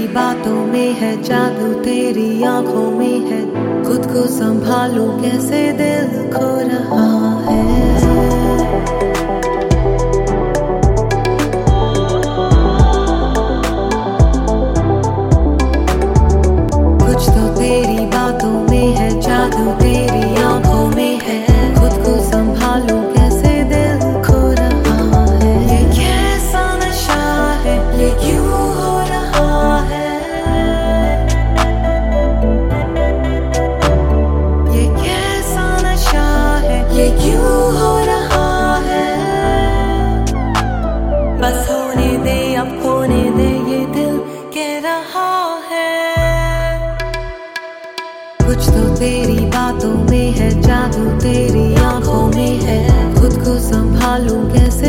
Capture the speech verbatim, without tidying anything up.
बातों में है जादू, तेरी आंखों में है, खुद को संभालूं कैसे दिल खो रहा है। कुछ तो तेरी बातों में है जादू, तेरी आंखों में है, खुद को संभालूं कैसे दिल खो रहा है। ये कैसा नशा है, ये क्यों हो रहा है, ये कैसा नशा है, ये क्यों हो रहा है। बस होने दे, अब होने दे, ये दिल कह रहा है। कुछ तो तेरी बातों में है जादू, तेरी आंखों में है, खुद को संभालूं कैसे